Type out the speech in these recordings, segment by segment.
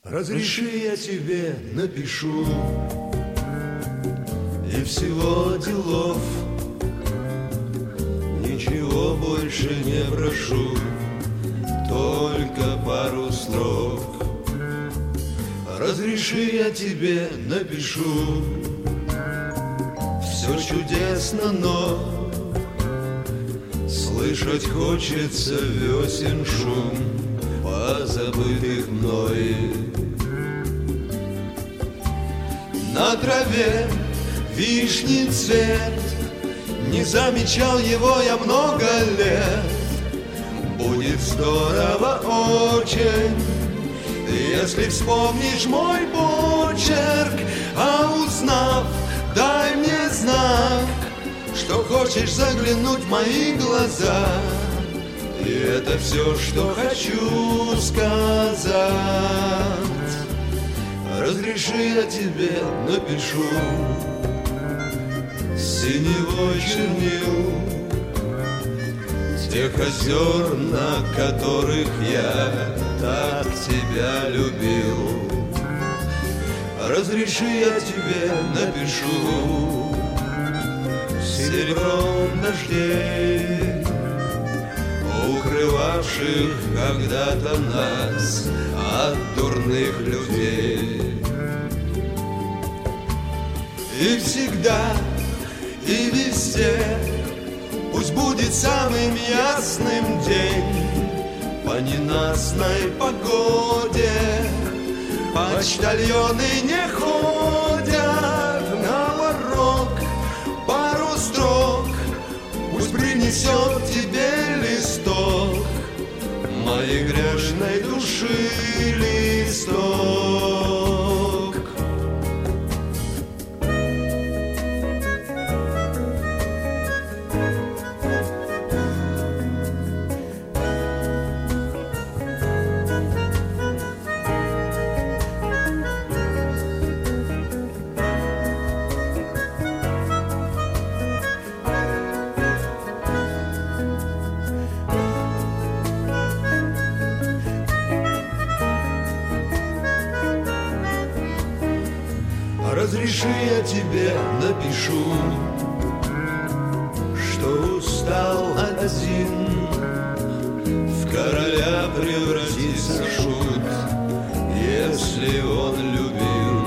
Разреши, я тебе напишу, и всего делов ничего больше не прошу, только пару строк. Разреши, я тебе напишу, все чудесно, но слышать хочется весен шум позабытых мной. На траве вишни цвет, не замечал его я много лет. Будет здорово очень, если вспомнишь мой почерк, а узнав, дай мне знак, что хочешь заглянуть в мои глаза. И это все, что хочу сказать. Разреши, я тебе напишу синевой чернил тех озер, на которых я так тебя любил. Разреши, я тебе напишу серебром дождей, укрывавших когда-то нас от дурных людей. И всегда, и везде пусть будет самым ясным день. По ненастной погоде почтальоны не ходят на порог. Пару строк пусть принесет тебе листок моей грешной души листок. Разреши, я тебе напишу, что устал один, в короля превратится шут, если он любил.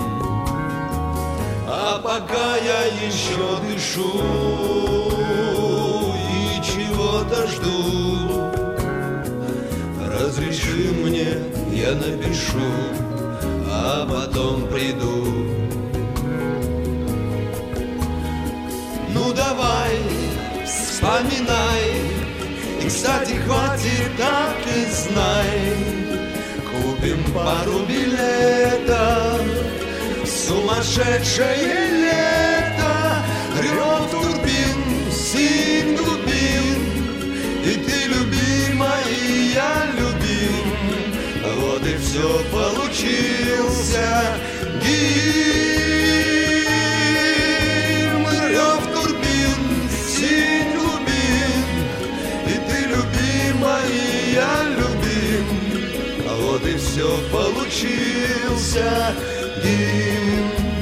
А пока я еще дышу и чего-то жду, разреши мне, я напишу, а потом приду. Ну давай, вспоминай, и, кстати, хватит, так и знай, купим пару билетов в сумасшедшее лето. Рев турбин, синь глубин, и ты любимая, и я любим. Вот и все, получился гимн. Я любим, а вот и все, получился гимн.